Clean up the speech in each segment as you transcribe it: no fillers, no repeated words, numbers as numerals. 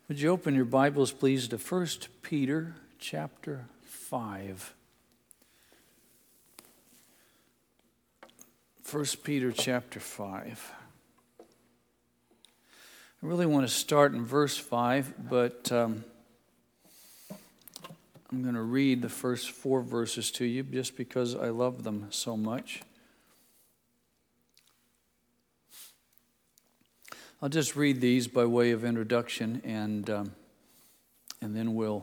Would you open your Bibles, please, to 1 Peter chapter 5. 1 Peter chapter 5. I really want to start in verse 5, but I'm going to read the first 4 verses to you just because I love them so much. I'll just read these by way of introduction, and then we'll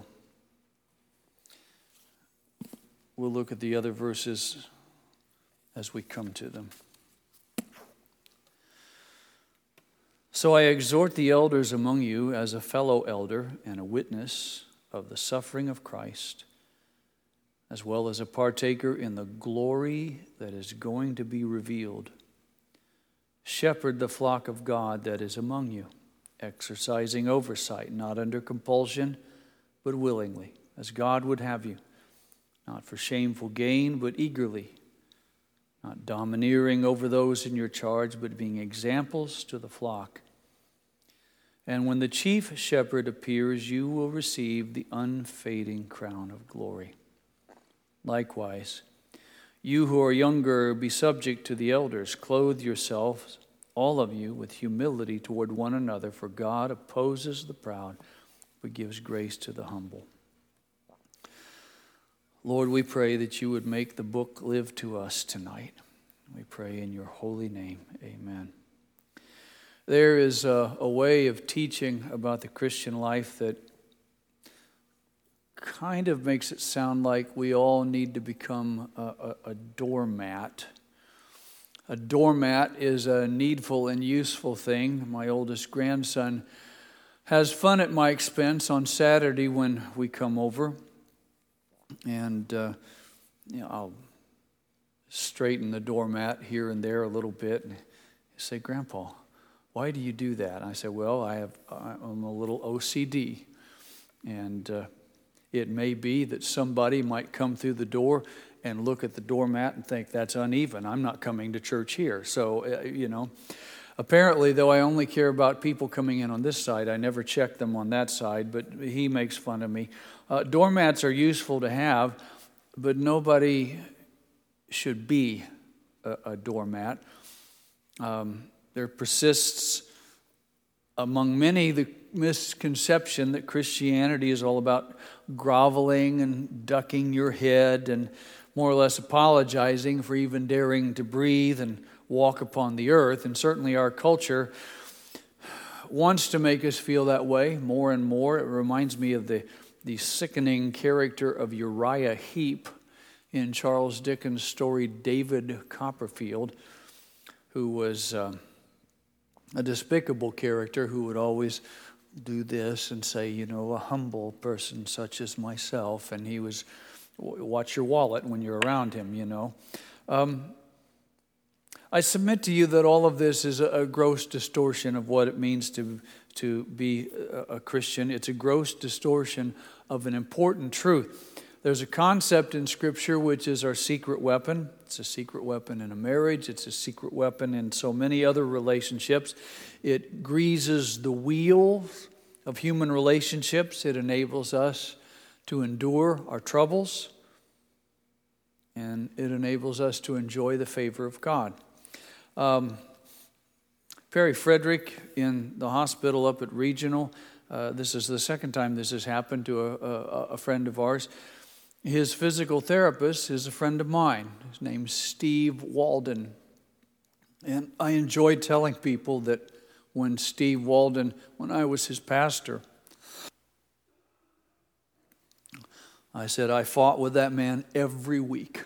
look at the other verses as we come to them. So I exhort the elders among you as a fellow elder and a witness of the suffering of Christ, as well as a partaker in the glory that is going to be revealed. Shepherd the flock of God that is among you, exercising oversight, not under compulsion, but willingly, as God would have you, not for shameful gain, but eagerly, not domineering over those in your charge, but being examples to the flock. And when the chief shepherd appears, you will receive the unfading crown of glory. Likewise, you who are younger, be subject to the elders. Clothe yourselves, all of you, with humility toward one another, for God opposes the proud, but gives grace to the humble. Lord, we pray that you would make the book live to us tonight. We pray in your holy name. Amen. There is a way of teaching about the Christian life that kind of makes it sound like we all need to become a doormat. A doormat is a needful and useful thing. My oldest grandson has fun at my expense on Saturday when we come over. And I'll straighten the doormat here and there a little bit. And he'll say, "Grandpa, why do you do that?" And I say, "Well, I'm a little OCD. And it may be that somebody might come through the door and look at the doormat and think, that's uneven. I'm not coming to church here." So, apparently, though I only care about people coming in on this side, I never check them on that side, but he makes fun of me. Doormats are useful to have, but nobody should be a doormat. There persists among many the misconception that Christianity is all about groveling and ducking your head and more or less apologizing for even daring to breathe and walk upon the earth. And certainly our culture wants to make us feel that way more and more. It reminds me of the sickening character of Uriah Heep in Charles Dickens' story David Copperfield, who was a despicable character who would always do this and say, a humble person such as myself, and he was, watch your wallet when you're around him, I submit to you that all of this is a gross distortion of what it means to be a Christian. It's a gross distortion of an important truth. There's a concept in Scripture which is our secret weapon. It's a secret weapon in a marriage. It's a secret weapon in so many other relationships. It greases the wheels of human relationships. It enables us to endure our troubles. And it enables us to enjoy the favor of God. Perry Frederick in the hospital up at Regional, this is the second time this has happened to a friend of ours. His physical therapist is a friend of mine. His name's Steve Walden. And I enjoy telling people that when Steve Walden, when I was his pastor, I said, I fought with that man every week.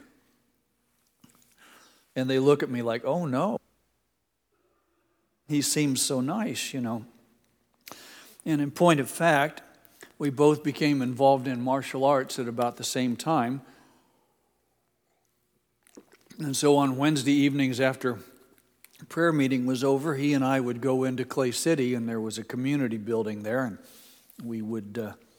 And they look at me like, oh no. He seems so nice, And in point of fact, we both became involved in martial arts at about the same time. And so on Wednesday evenings after prayer meeting was over, he and I would go into Clay City, and there was a community building there, and we would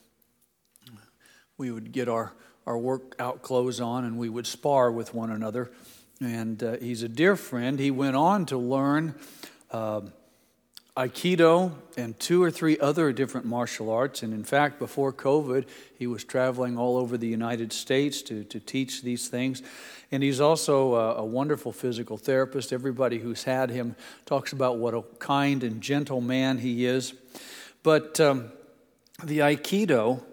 get our workout clothes on, and we would spar with one another. And he's a dear friend. He went on to learn Aikido and 2 or 3 other different martial arts. And in fact, before COVID, he was traveling all over the United States to teach these things. And he's also a wonderful physical therapist. Everybody who's had him talks about what a kind and gentle man he is. But the Aikido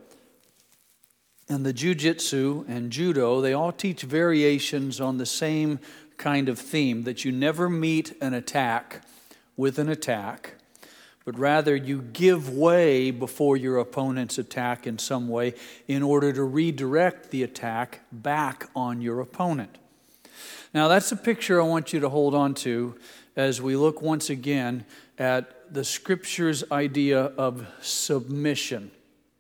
and the Jiu-Jitsu and Judo, they all teach variations on the same kind of theme, that you never meet an attack with an attack, but rather you give way before your opponent's attack in some way in order to redirect the attack back on your opponent. Now that's a picture I want you to hold on to as we look once again at the Scripture's idea of submission.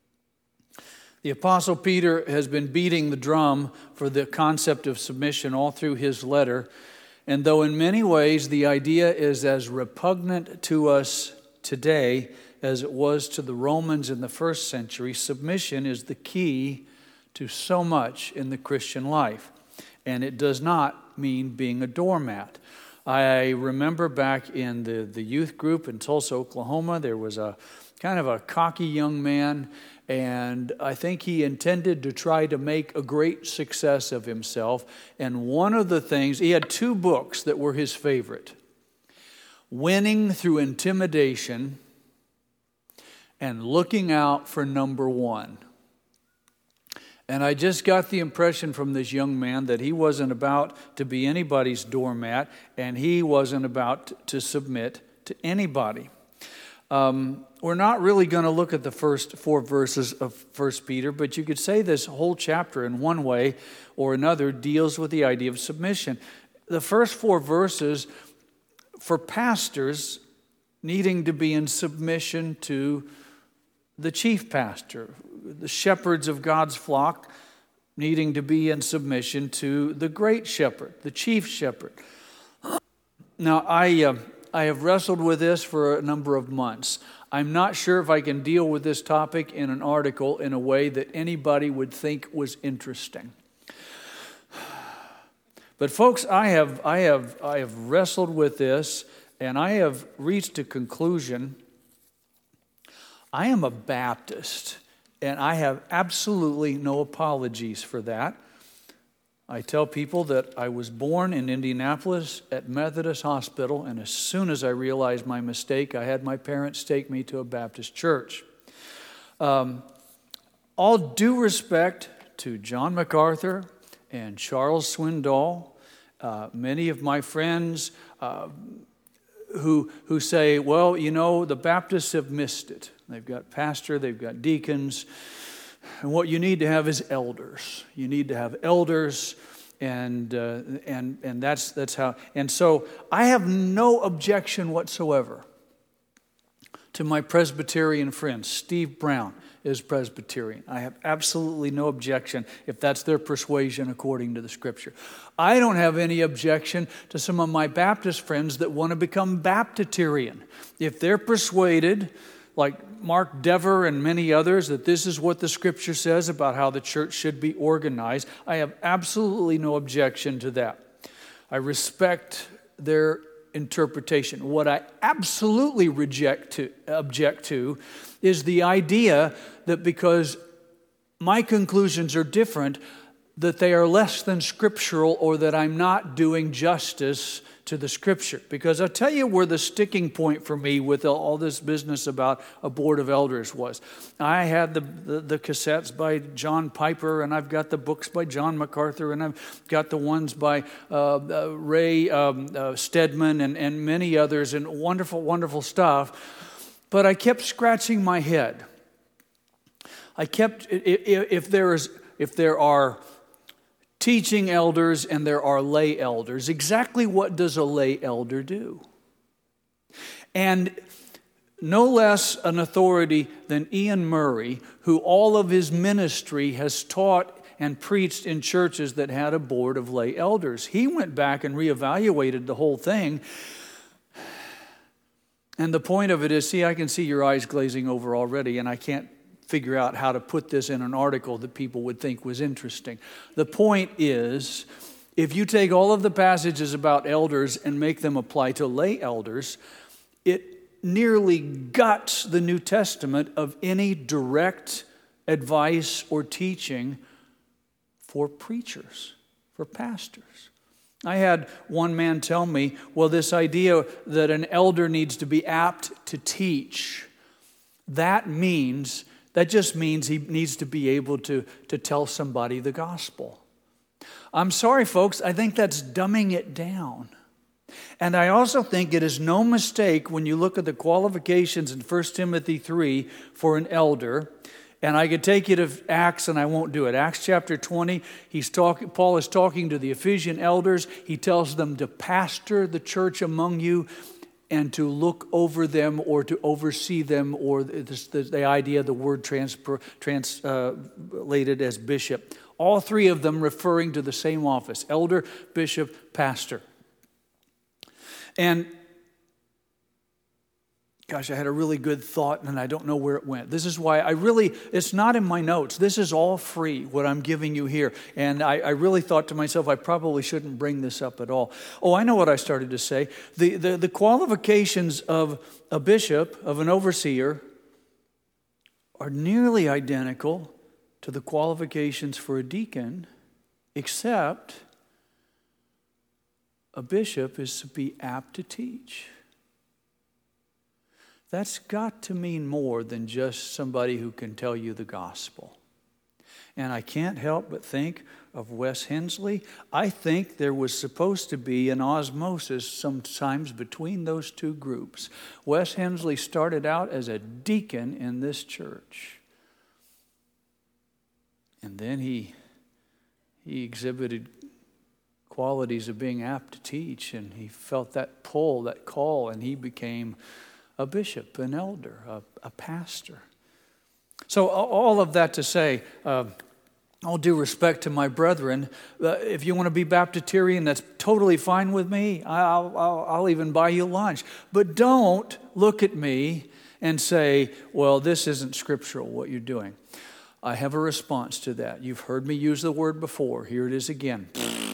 The Apostle Peter has been beating the drum for the concept of submission all through his letter. And though in many ways the idea is as repugnant to us today as it was to the Romans in the first century, submission is the key to so much in the Christian life. And it does not mean being a doormat. I remember back in the youth group in Tulsa, Oklahoma, there was a kind of a cocky young man, and I think he intended to try to make a great success of himself. And one of the things, he had 2 books that were his favorite: Winning Through Intimidation and Looking Out for Number One. And I just got the impression from this young man that he wasn't about to be anybody's doormat, and he wasn't about to submit to anybody. We're not really going to look at the first 4 verses of 1 Peter, but you could say this whole chapter in one way or another deals with the idea of submission. The first 4 verses for pastors needing to be in submission to the chief pastor, the shepherds of God's flock needing to be in submission to the great shepherd, the chief shepherd. Now, I have wrestled with this for a number of months. I'm not sure if I can deal with this topic in an article in a way that anybody would think was interesting. But folks, I have wrestled with this, and I have reached a conclusion. I am a Baptist, and I have absolutely no apologies for that. I tell people that I was born in Indianapolis at Methodist Hospital, and as soon as I realized my mistake, I had my parents take me to a Baptist church. All due respect to John MacArthur and Charles Swindoll, many of my friends who say, well, you know, the Baptists have missed it. They've got pastor, they've got deacons, and what you need to have is elders. You need to have elders, and that's how. And so I have no objection whatsoever to my Presbyterian friends. Steve Brown is Presbyterian. I have absolutely no objection if that's their persuasion according to the Scripture. I don't have any objection to some of my Baptist friends that want to become Baptitarian. If they're persuaded, like Mark Dever and many others, that this is what the Scripture says about how the church should be organized, I have absolutely no objection to that. I respect their interpretation. What I absolutely object to is the idea that because my conclusions are different, that they are less than scriptural, or that I'm not doing justice to the Scripture. Because I'll tell you where the sticking point for me with all this business about a board of elders was. I had the cassettes by John Piper, and I've got the books by John MacArthur, and I've got the ones by Ray Stedman and many others, and wonderful, wonderful stuff. But I kept scratching my head. If there are teaching elders and there are lay elders, exactly what does a lay elder do? And no less an authority than Ian Murray, who all of his ministry has taught and preached in churches that had a board of lay elders. He went back and reevaluated the whole thing. And the point of it is, I can see your eyes glazing over already, and I can't figure out how to put this in an article that people would think was interesting. The point is, if you take all of the passages about elders and make them apply to lay elders, it nearly guts the New Testament of any direct advice or teaching for preachers, for pastors. I had one man tell me, well, this idea that an elder needs to be apt to teach, that just means he needs to be able to tell somebody the gospel. I'm sorry, folks, I think that's dumbing it down. And I also think it is no mistake when you look at the qualifications in 1 Timothy 3 for an elder. And I could take you to Acts, and I won't do it. Acts chapter 20, Paul is talking to the Ephesian elders. He tells them to pastor the church among you and to look over them or to oversee them, or the idea, the word translated as bishop. All three of them referring to the same office: elder, bishop, pastor. And gosh, I had a really good thought and I don't know where it went. This is why it's not in my notes. This is all free, what I'm giving you here. And I really thought to myself, I probably shouldn't bring this up at all. Oh, I know what I started to say. The qualifications of a bishop, of an overseer, are nearly identical to the qualifications for a deacon, except a bishop is to be apt to teach. That's got to mean more than just somebody who can tell you the gospel. And I can't help but think of Wes Hensley. I think there was supposed to be an osmosis sometimes between those two groups. Wes Hensley started out as a deacon in this church. And then he exhibited qualities of being apt to teach, and he felt that pull, that call, and he became a bishop, an elder, a pastor. So all of that to say, all due respect to my brethren, if you want to be Baptitarian, that's totally fine with me. I'll even buy you lunch. But don't look at me and say, well, this isn't scriptural, what you're doing. I have a response to that. You've heard me use the word before. Here it is again.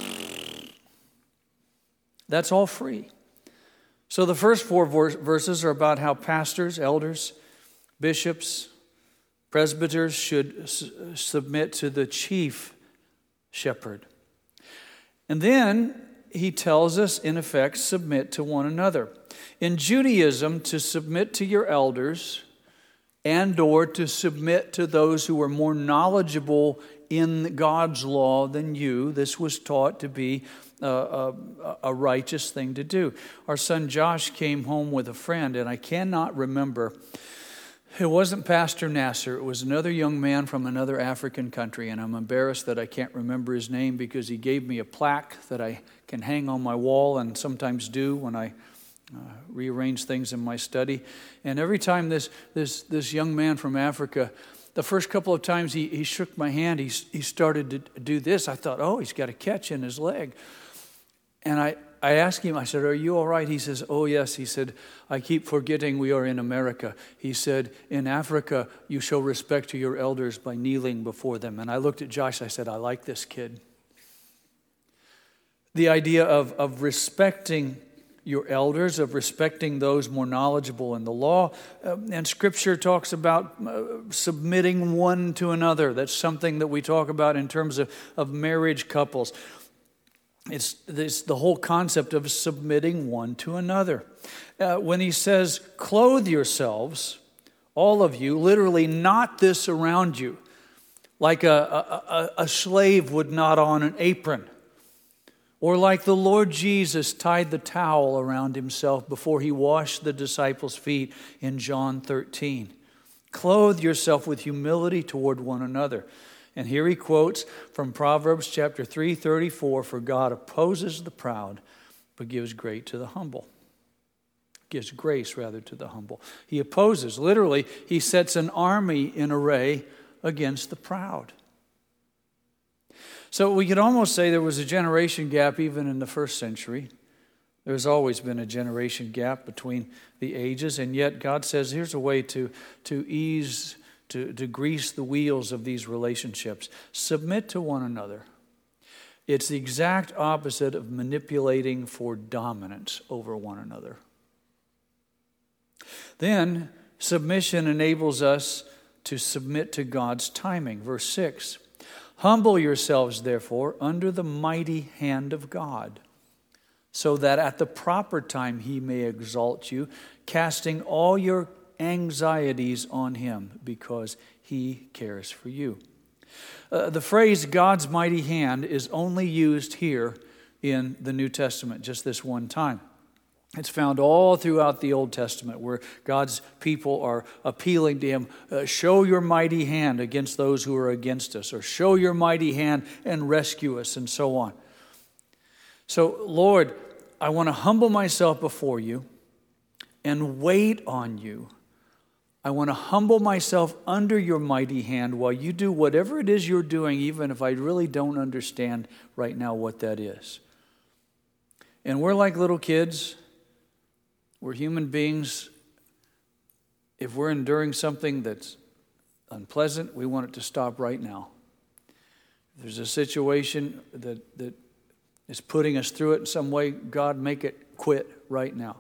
That's all free. So the first four verses are about how pastors, elders, bishops, presbyters should submit to the chief shepherd. And then he tells us, in effect, submit to one another. In Judaism, to submit to your elders and or to submit to those who are more knowledgeable in God's law than you, this was taught to be a righteous thing to do. Our son Josh came home with a friend, and I cannot remember. It wasn't Pastor Nasser. It was another young man from another African country, and I'm embarrassed that I can't remember his name because he gave me a plaque that I can hang on my wall and sometimes do when I rearrange things in my study. And every time this young man from Africa, the first couple of times he shook my hand, he started to do this. I thought, oh, he's got a catch in his leg. And I asked him, I said, are you all right? He says, oh, yes. He said, I keep forgetting we are in America. He said, in Africa, you show respect to your elders by kneeling before them. And I looked at Josh, I said, I like this kid. The idea of respecting your elders, of respecting those more knowledgeable in the law. And Scripture talks about submitting one to another. That's something that we talk about in terms of marriage couples. It's the whole concept of submitting one to another. When he says, clothe yourselves, all of you, literally knot this around you, like a slave would knot on an apron. Or like the Lord Jesus tied the towel around himself before he washed the disciples' feet in John 13. Clothe yourself with humility toward one another. And here he quotes from Proverbs chapter 3:34, for God opposes the proud, but gives grace to the humble. Gives grace, rather, to the humble. He opposes, literally, he sets an army in array against the proud. So we could almost say there was a generation gap even in the first century. There's always been a generation gap between the ages, and yet God says here's a way to ease, to grease the wheels of these relationships. Submit to one another. It's the exact opposite of manipulating for dominance over one another. Then submission enables us to submit to God's timing. Verse 6, humble yourselves, therefore, under the mighty hand of God, so that at the proper time he may exalt you, casting all your anxieties on him, because he cares for you. The phrase God's mighty hand is only used here in the New Testament, just this one time. It's found all throughout the Old Testament where God's people are appealing to him, show your mighty hand against those who are against us, or show your mighty hand and rescue us, and so on. So, Lord, I want to humble myself before you and wait on you. I want to humble myself under your mighty hand while you do whatever it is you're doing, even if I really don't understand right now what that is. And we're like little kids. We're human beings. If we're enduring something that's unpleasant, we want it to stop right now. If there's a situation that is putting us through it in some way, God, make it quit right now.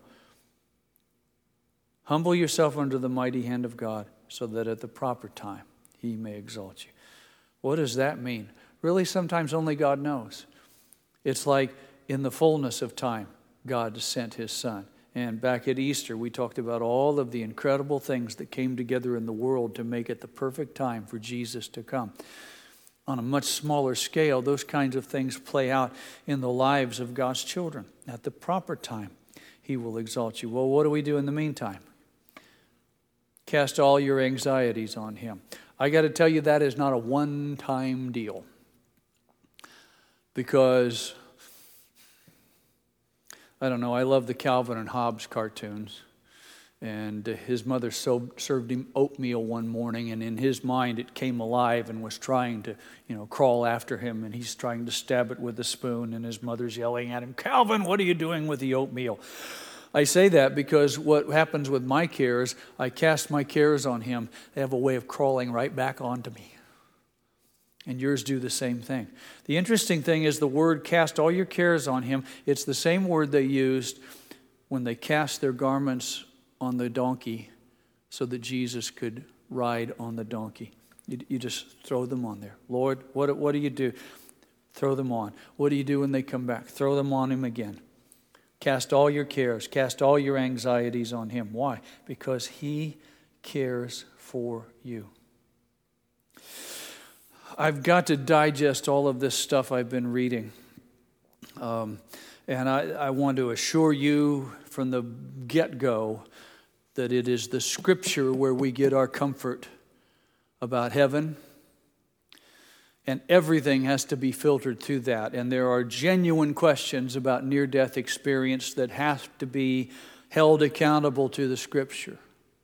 Humble yourself under the mighty hand of God so that at the proper time he may exalt you. What does that mean? Really, sometimes only God knows. It's like in the fullness of time, God sent his Son. And back at Easter, we talked about all of the incredible things that came together in the world to make it the perfect time for Jesus to come. On a much smaller scale, those kinds of things play out in the lives of God's children. At the proper time, he will exalt you. Well, what do we do in the meantime? Cast all your anxieties on him. I got to tell you, that is not a one-time deal. Because, I don't know, I love the Calvin and Hobbes cartoons. And his mother served him oatmeal one morning, and in his mind it came alive and was trying to, crawl after him, and he's trying to stab it with a spoon, and his mother's yelling at him, Calvin, what are you doing with the oatmeal? I say that because what happens with my cares, I cast my cares on him. They have a way of crawling right back onto me. And yours do the same thing. The interesting thing is the word cast all your cares on him. It's the same word they used when they cast their garments on the donkey so that Jesus could ride on the donkey. You just throw them on there. Lord, what do you do? Throw them on. What do you do when they come back? Throw them on him again. Cast all your cares, cast all your anxieties on him. Why? Because he cares for you. I've got to digest all of this stuff I've been reading. And I want to assure you from the get-go that it is the Scripture where we get our comfort about heaven. And everything has to be filtered through that. And there are genuine questions about near-death experience that have to be held accountable to the Scripture.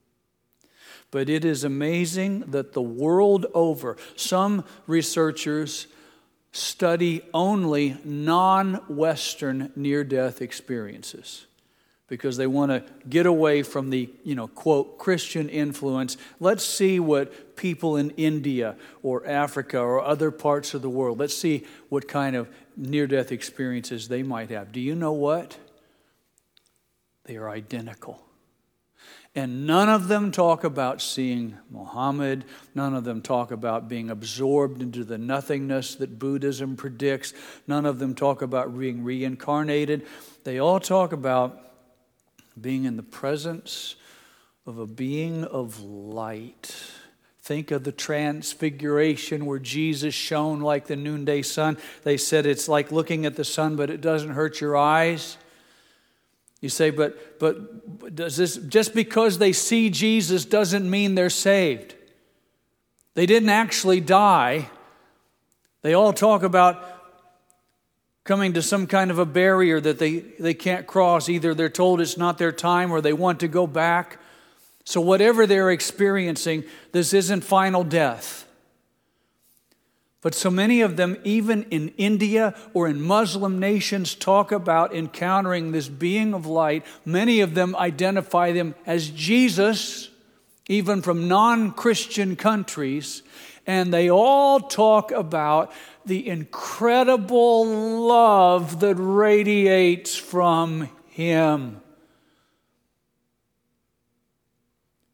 But it is amazing that the world over, some researchers study only non-Western near-death experiences because they want to get away from the, quote, Christian influence. Let's see what people in India or Africa or other parts of the world, let's see what kind of near-death experiences they might have. Do you know what? They are identical. And none of them talk about seeing Muhammad. None of them talk about being absorbed into the nothingness that Buddhism predicts. None of them talk about being reincarnated. They all talk about being in the presence of a being of light. Think of the transfiguration where Jesus shone like the noonday sun. They said it's like looking at the sun, but it doesn't hurt your eyes. You say, but does this, just because they see Jesus doesn't mean they're saved. They didn't actually die. They all talk about coming to some kind of a barrier that they can't cross. Either they're told it's not their time or they want to go back. So whatever they're experiencing, this isn't final death. But so many of them, even in India or in Muslim nations, talk about encountering this being of light. Many of them identify them as Jesus, even from non-Christian countries. And they all talk about the incredible love that radiates from him.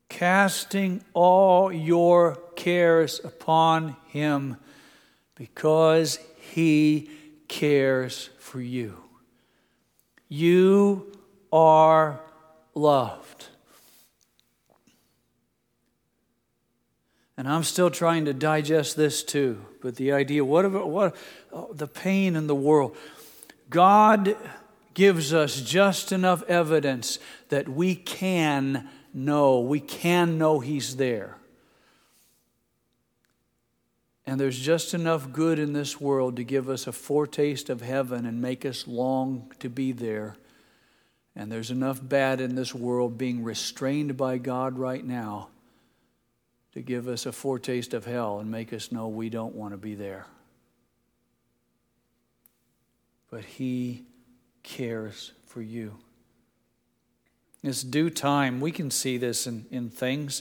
casting all your cares upon Him because He cares for you. You are loved. And I'm still trying to digest this too. But the idea, the pain in the world. God gives us just enough evidence that we can know He's there. And there's just enough good in this world to give us a foretaste of heaven and make us long to be there. And there's enough bad in this world being restrained by God right now to give us a foretaste of hell and make us know we don't want to be there. But He cares for you. It's due time. We can see this in things.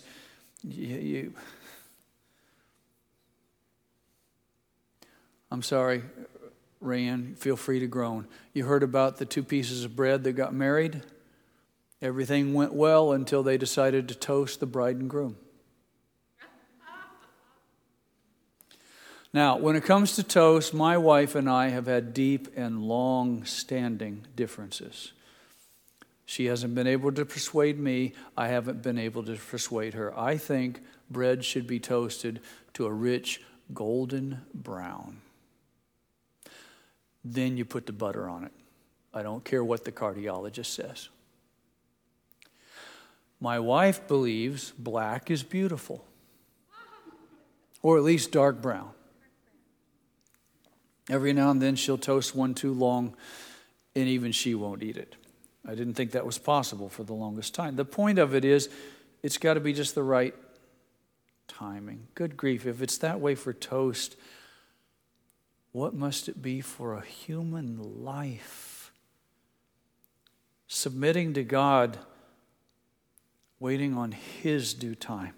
I'm sorry, Rayanne, feel free to groan. You heard about the 2 pieces of bread that got married? Everything went well until they decided to toast the bride and groom. Now, when it comes to toast, my wife and I have had deep and long-standing differences. She hasn't been able to persuade me. I haven't been able to persuade her. I think bread should be toasted to a rich golden brown. Then you put the butter on it. I don't care what the cardiologist says. My wife believes black is beautiful, or at least dark brown. Every now and then she'll toast one too long, and even she won't eat it. I didn't think that was possible for the longest time. The point of it is, it's got to be just the right timing. Good grief, if it's that way for toast, what must it be for a human life? Submitting to God, waiting on His due time.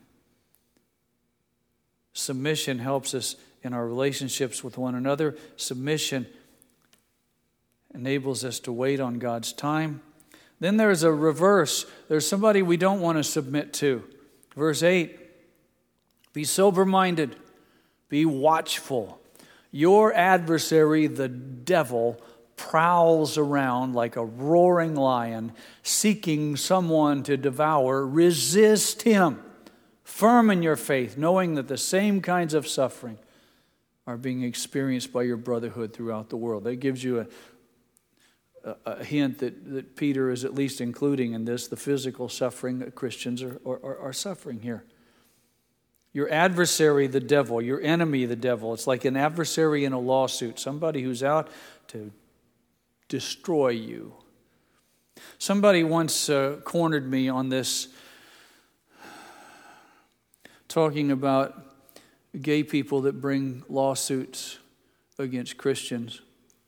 Submission helps us in our relationships with one another. Submission enables us to wait on God's time. Then there's a reverse. There's somebody we don't want to submit to. Verse 8, be sober-minded, be watchful. Your adversary, the devil, prowls around like a roaring lion, seeking someone to devour. Resist him, firm in your faith, knowing that the same kinds of suffering are being experienced by your brotherhood throughout the world. That gives you a hint that Peter is at least including in this, the physical suffering that Christians are suffering here. Your adversary, the devil, your enemy, the devil. It's like an adversary in a lawsuit, somebody who's out to destroy you. Somebody once cornered me on this, talking about gay people that bring lawsuits against Christians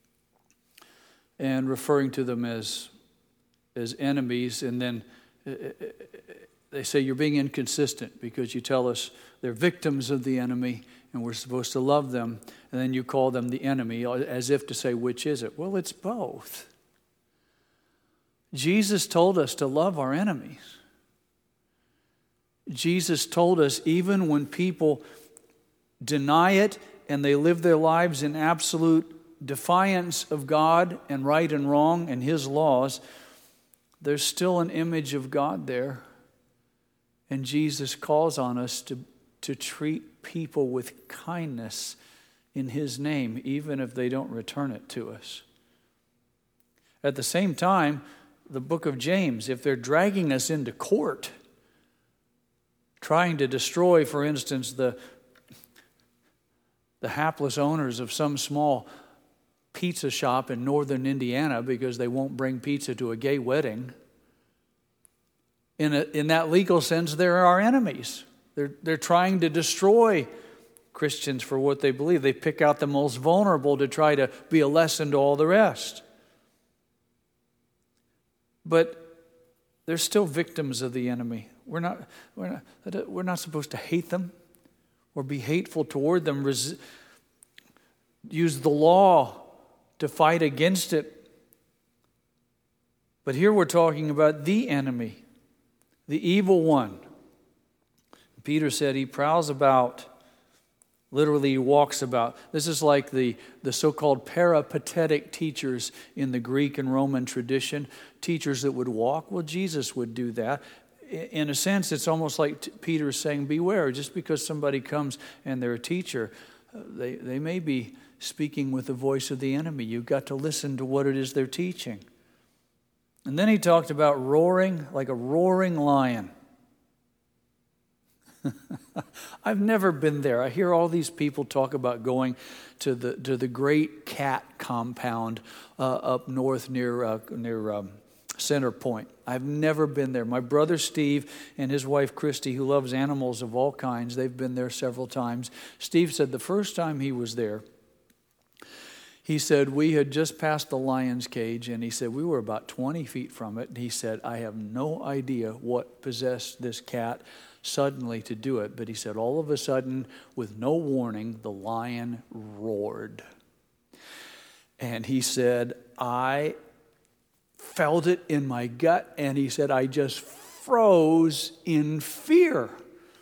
and referring to them as enemies, and then they say you're being inconsistent because you tell us they're victims of the enemy and we're supposed to love them, and then you call them the enemy as if to say, which is it? Well, it's both. Jesus told us to love our enemies. Jesus told us even when people deny it and they live their lives in absolute defiance of God and right and wrong and His laws, there's still an image of God there. And Jesus calls on us to treat people with kindness in His name, even if they don't return it to us. At the same time, the book of James, if they're dragging us into court, trying to destroy, for instance, the hapless owners of some small pizza shop in northern Indiana because they won't bring pizza to a gay wedding, in that legal sense, they're our enemies. They're trying to destroy Christians for what they believe. They pick out the most vulnerable to try to be a lesson to all the rest. But they're still victims of the enemy. We're not supposed to hate them or be hateful toward them. Use the law to fight against it. But here we're talking about the enemy, the evil one, Peter said he prowls about, literally he walks about. This is like the so-called peripatetic teachers in the Greek and Roman tradition, teachers that would walk. Well, Jesus would do that. In a sense, it's almost like Peter is saying, beware, just because somebody comes and they're a teacher, they may be speaking with the voice of the enemy. You've got to listen to what it is they're teaching. And then he talked about roaring like a roaring lion. I've never been there. I hear all these people talk about going to the great cat compound up north near Center Point. I've never been there. My brother Steve and his wife Christy, who loves animals of all kinds, they've been there several times. Steve said the first time he was there, he said we had just passed the lion's cage, and he said we were about 20 feet from it. And he said, I have no idea what possessed this cat suddenly to do it. But he said all of a sudden, with no warning, the lion roared. And he said, I felt it in my gut, and he said, I just froze in fear.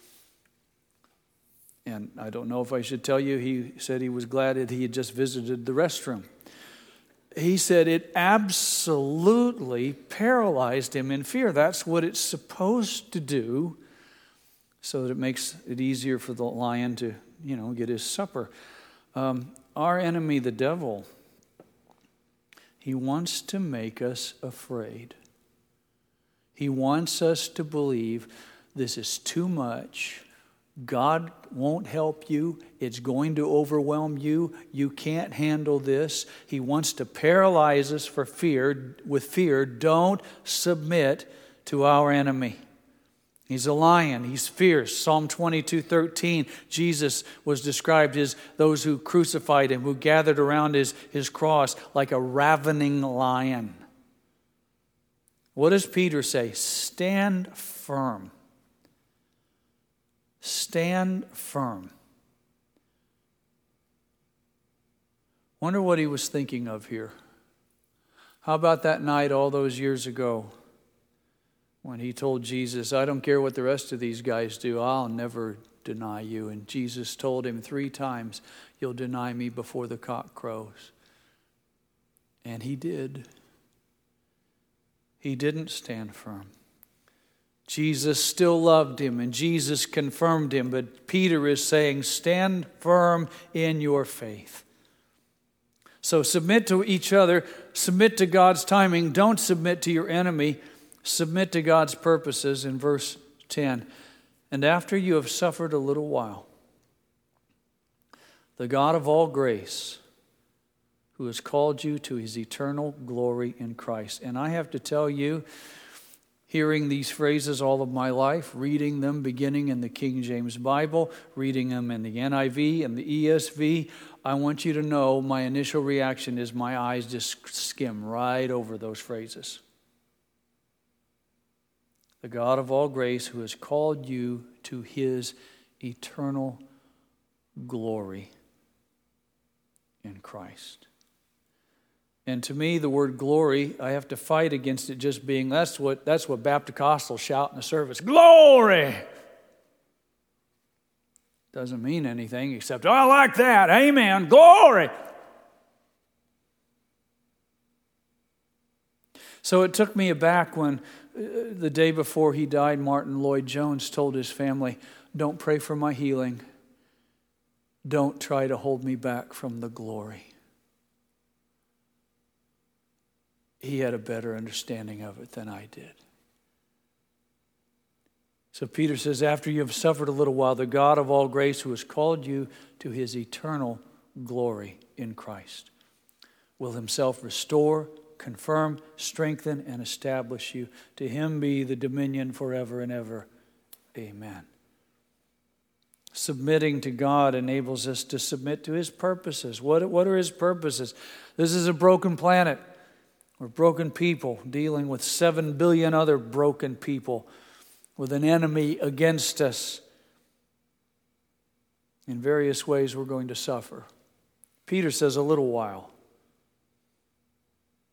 And I don't know if I should tell you, he said he was glad that he had just visited the restroom. He said it absolutely paralyzed him in fear. That's what it's supposed to do, so that it makes it easier for the lion to, get his supper. Our enemy, the devil, he wants to make us afraid. He wants us to believe this is too much. God won't help you. It's going to overwhelm you. You can't handle this. He wants to paralyze us with fear. Don't submit to our enemy. He's a lion. He's fierce. Psalm 22:13, Jesus was described as those who crucified him, who gathered around his cross like a ravening lion. What does Peter say? Stand firm. Stand firm. Wonder what he was thinking of here. How about that night all those years ago when he told Jesus, I don't care what the rest of these guys do, I'll never deny you. And Jesus told him 3 times, you'll deny me before the cock crows. And he did. He didn't stand firm. Jesus still loved him, and Jesus confirmed him. But Peter is saying, stand firm in your faith. So submit to each other. Submit to God's timing. Don't submit to your enemy. Submit to God's purposes in verse 10. And after you have suffered a little while, the God of all grace, who has called you to his eternal glory in Christ. And I have to tell you, hearing these phrases all of my life, reading them beginning in the King James Bible, reading them in the NIV and the ESV, I want you to know my initial reaction is my eyes just skim right over those phrases. The God of all grace who has called you to his eternal glory in Christ. And to me, the word glory, I have to fight against it just being, that's what Baptist shout in the service. Glory! Doesn't mean anything except, oh, I like that. Amen. Glory! So it took me aback when the day before he died, Martin Lloyd-Jones told his family, don't pray for my healing. Don't try to hold me back from the glory. He had a better understanding of it than I did. So Peter says, after you have suffered a little while, the God of all grace who has called you to his eternal glory in Christ will himself restore, confirm, strengthen, and establish you. To him be the dominion forever and ever. Amen. Submitting to God enables us to submit to his purposes. What are his purposes? This is a broken planet. We're broken people dealing with 7 billion other broken people with an enemy against us. In various ways we're going to suffer. Peter says a little while.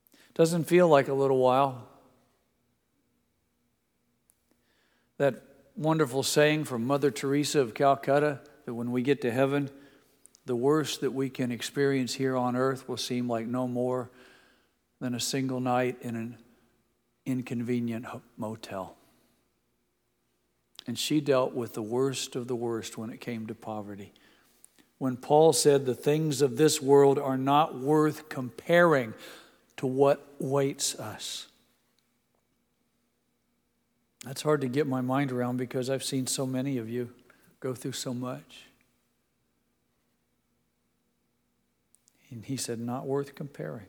Doesn't feel like a little while. That wonderful saying from Mother Teresa of Calcutta that when we get to heaven, the worst that we can experience here on earth will seem like no more than a single night in an inconvenient motel. And she dealt with the worst of the worst when it came to poverty. When Paul said the things of this world are not worth comparing to what waits us. That's hard to get my mind around because I've seen so many of you go through so much. And he said, not worth comparing.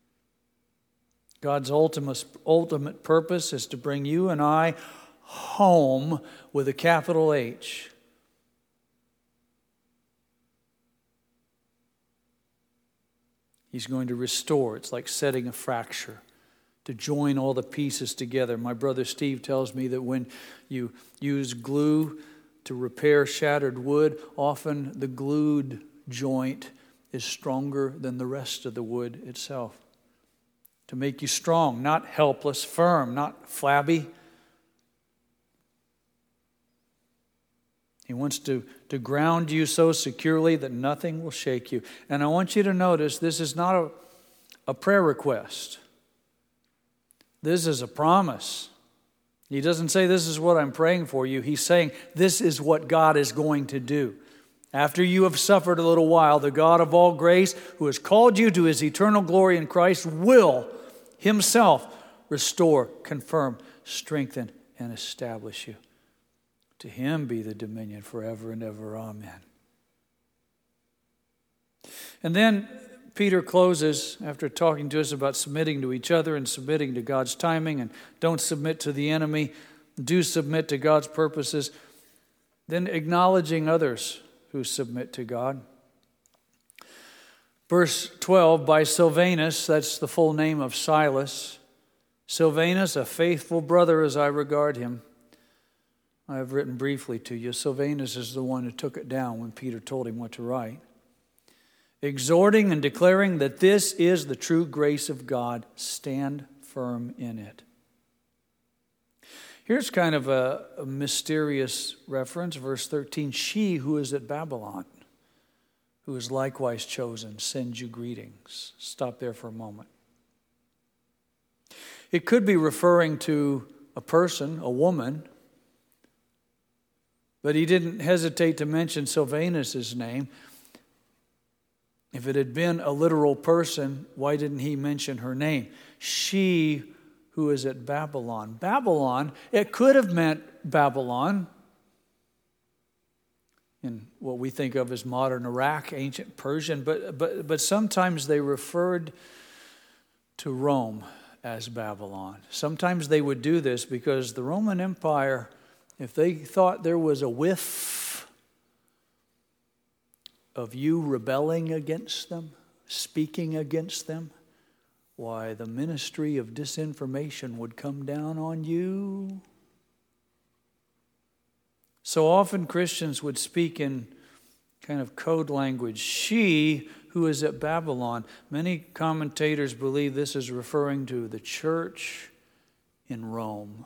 God's ultimate purpose is to bring you and I home with a capital H. He's going to restore. It's like setting a fracture, to join all the pieces together. My brother Steve tells me that when you use glue to repair shattered wood, often the glued joint is stronger than the rest of the wood itself. To make you strong, not helpless, firm, not flabby. He wants to ground you so securely that nothing will shake you. And I want you to notice this is not a prayer request. This is a promise. He doesn't say this is what I'm praying for you. He's saying this is what God is going to do. After you have suffered a little while, the God of all grace, who has called you to his eternal glory in Christ, will himself restore, confirm, strengthen, and establish you. To him be the dominion forever and ever. Amen. And then Peter closes after talking to us about submitting to each other and submitting to God's timing, and don't submit to the enemy, do submit to God's purposes, then acknowledging others who submit to God. Verse 12, by Silvanus, that's the full name of Silas. Silvanus, a faithful brother as I regard him. I have written briefly to you. Silvanus is the one who took it down when Peter told him what to write. Exhorting and declaring that this is the true grace of God. Stand firm in it. Here's kind of a mysterious reference. Verse 13, she who is at Babylon, who is likewise chosen, sends you greetings. Stop there for a moment. It could be referring to a person, a woman, but he didn't hesitate to mention Silvanus' name. If it had been a literal person, why didn't he mention her name? She who is at Babylon. Babylon, it could have meant Babylon, in what we think of as modern Iraq, ancient Persian, but sometimes they referred to Rome as Babylon. Sometimes they would do this because the Roman Empire, if they thought there was a whiff of you rebelling against them, speaking against them, why, the ministry of disinformation would come down on you. So often Christians would speak in kind of code language. She who is at Babylon. Many commentators believe this is referring to the church in Rome.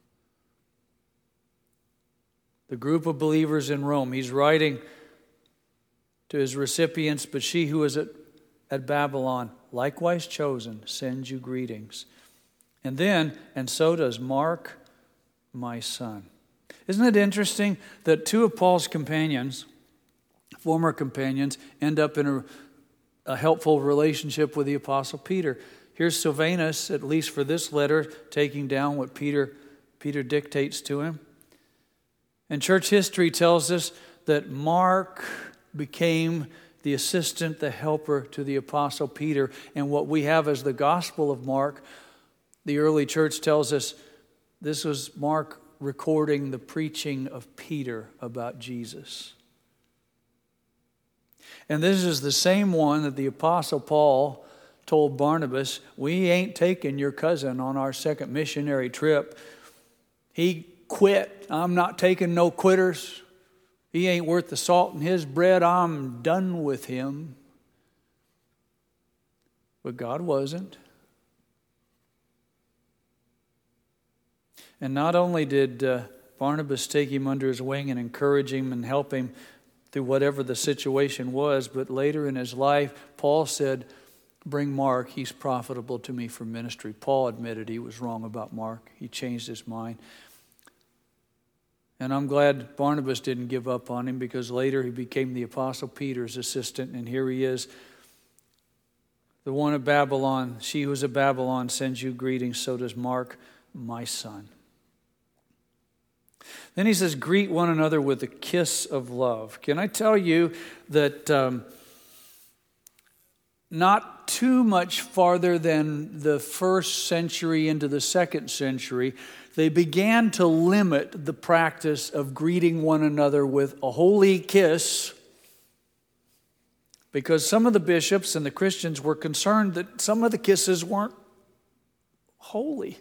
The group of believers in Rome. He's writing to his recipients, but she who is at Babylon, likewise chosen, sends you greetings. And then, and so does Mark, my son. Isn't it interesting that two of Paul's companions, former companions, end up in a helpful relationship with the Apostle Peter? Here's Silvanus, at least for this letter, taking down what Peter dictates to him. And church history tells us that Mark became the assistant, the helper to the Apostle Peter. And what we have as the Gospel of Mark, the early church tells us this was Mark recording the preaching of Peter about Jesus. And this is the same one that the Apostle Paul told Barnabas, we ain't taking your cousin on our second missionary trip. He quit. I'm not taking no quitters. He ain't worth the salt in his bread. I'm done with him. But God wasn't. And not only did Barnabas take him under his wing and encourage him and help him through whatever the situation was. But later in his life, Paul said, bring Mark, he's profitable to me for ministry. Paul admitted he was wrong about Mark. He changed his mind. And I'm glad Barnabas didn't give up on him, because later he became the Apostle Peter's assistant, and here he is. The one of Babylon, she who is of Babylon sends you greetings, so does Mark, my son. Then he says, greet one another with a kiss of love. Can I tell you that not too much farther than the first century into the second century, they began to limit the practice of greeting one another with a holy kiss, because some of the bishops and the Christians were concerned that some of the kisses weren't holy.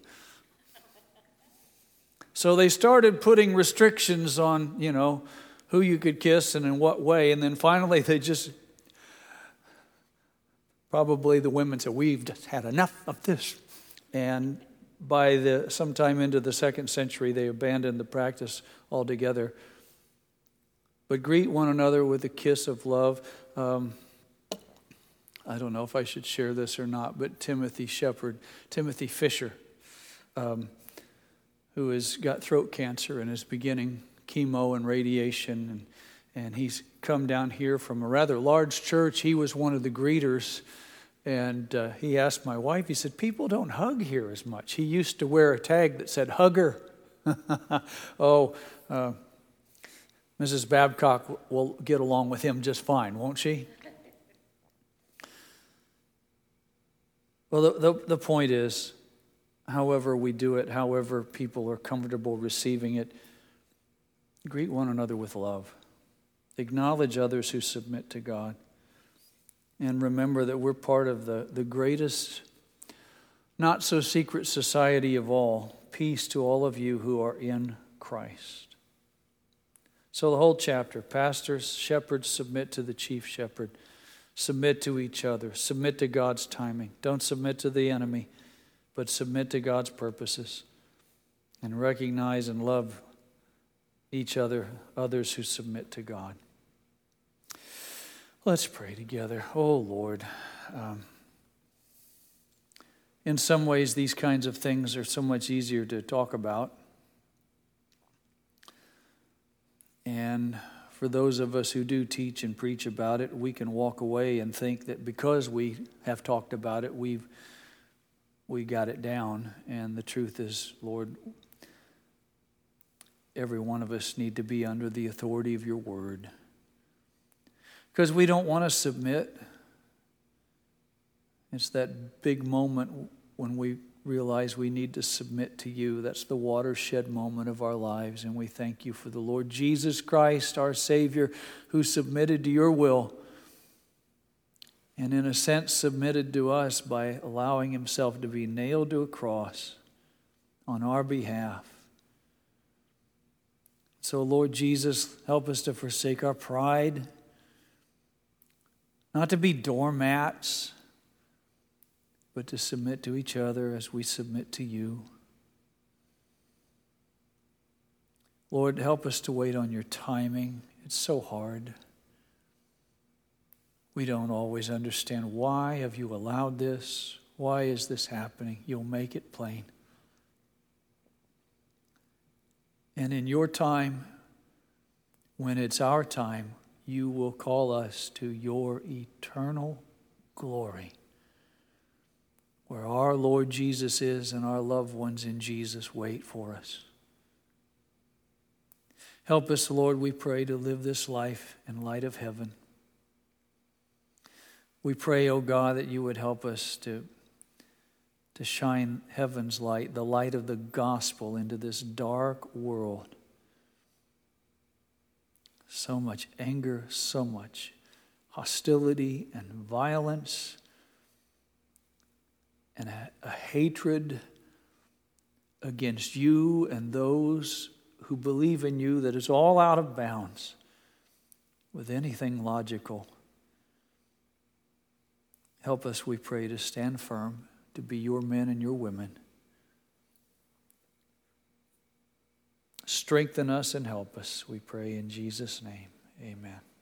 So they started putting restrictions on, who you could kiss and in what way. And then finally probably the women said, we've just had enough of this. And by sometime into the second century, they abandoned the practice altogether. But greet one another with a kiss of love. I don't know if I should share this or not, but Timothy Fisher, who has got throat cancer and is beginning chemo and radiation, and he's come down here from a rather large church. He was one of the greeters, and he asked my wife, he said, people don't hug here as much. He used to wear a tag that said, hugger. Mrs. Babcock will get along with him just fine, won't she? Well, the point is, however we do it, however people are comfortable receiving it, greet one another with love. Acknowledge others who submit to God. And remember that we're part of the greatest, not so secret society of all. Peace to all of you who are in Christ. So the whole chapter, pastors, shepherds, submit to the chief shepherd. Submit to each other. Submit to God's timing. Don't submit to the enemy, but submit to God's purposes. And recognize and love each other, others who submit to God. Let's pray together. Oh, Lord, in some ways these kinds of things are so much easier to talk about. And for those of us who do teach and preach about it, we can walk away and think that because we have talked about it, we got it down. And the truth is, Lord, every one of us need to be under the authority of your word. Because we don't want to submit. It's that big moment when we realize we need to submit to you. That's the watershed moment of our lives. And we thank you for the Lord Jesus Christ, our Savior, who submitted to your will. And in a sense submitted to us by allowing himself to be nailed to a cross on our behalf. So Lord Jesus, help us to forsake our pride. Not to be doormats, but to submit to each other as we submit to you. Lord, help us to wait on your timing. It's so hard. We don't always understand why have you allowed this? Why is this happening? You'll make it plain. And in your time, when it's our time, you will call us to your eternal glory, where our Lord Jesus is and our loved ones in Jesus wait for us. Help us, Lord, we pray, to live this life in light of heaven. We pray, O God, that you would help us to shine heaven's light, the light of the gospel, into this dark world. So much anger, so much hostility and violence and a hatred against you and those who believe in you that is all out of bounds with anything logical. Help us, we pray, to stand firm, to be your men and your women. Strengthen us and help us, we pray in Jesus' name. Amen.